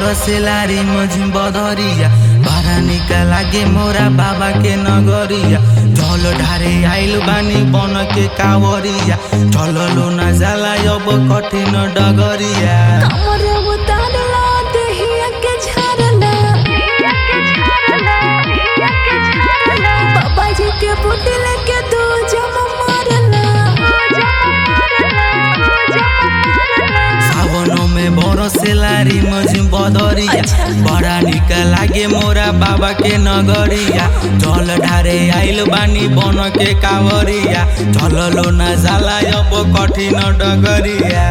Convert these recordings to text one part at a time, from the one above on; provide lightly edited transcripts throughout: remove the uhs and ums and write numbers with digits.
बरसेलारी मझिम बदरिया भाड़ा निका लागे मोरा बाबा के नगरिया जल ढारे आइल बानी बन के कावरिया चललो न जाला अब कठिन डगरिया बरसेलारी मझिम बदरिया बड़ा निका लागे मोरा बाबा के नगरिया जल ढारे आइल बानी बन के कावरिया चललो न जाला अब कठिन डगरिया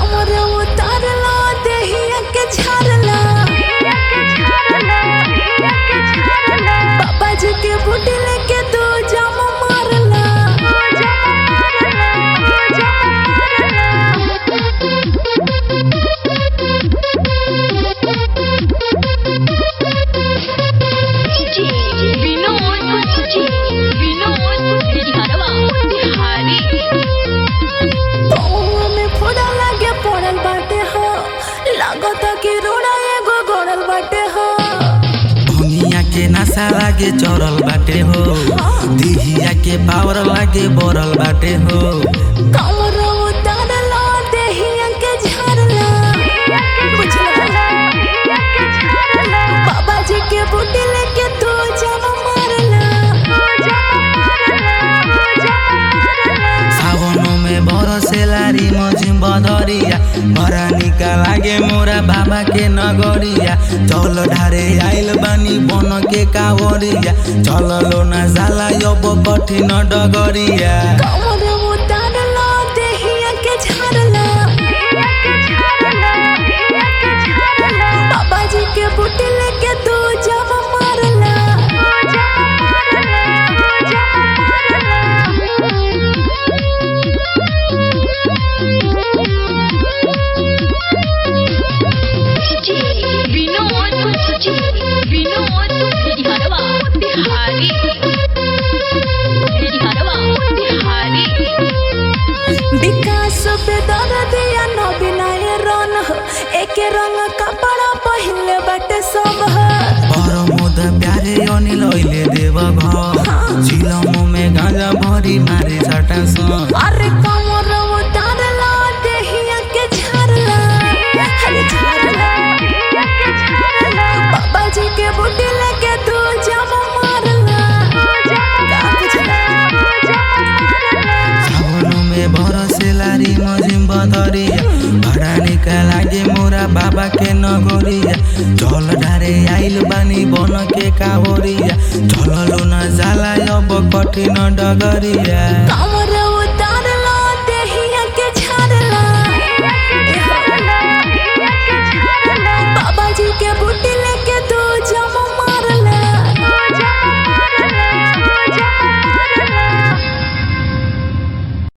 के नशा लागे चरल बाटे हो दिहिया के पावर लागे बरल बाटे हो बरसेलारी मझिम बदरिया बड़ा निका लागे मोरा बाबा के नगरिया चल ढारे आइल बानी बन के कावरिया चललो न जाला अब कठिन डगरिया एके रंग कपड़ा पहले बाटे सब परमोद प्यारे अनिल ओइले देव घर चिलम में गांजा भरी मारे छटा सन अरे कमर उतारला देहिया के झारला अरे झारला बाबा जी के बूटी लेके तू जब मारला सावन में बरसेलारी मझिम बदरिया बड़ा निका लागे मोरा बाबा के नगरिया जल ढारे आइल बानी बन के कावरिया चललो न जाला अब कठिन डगरिया।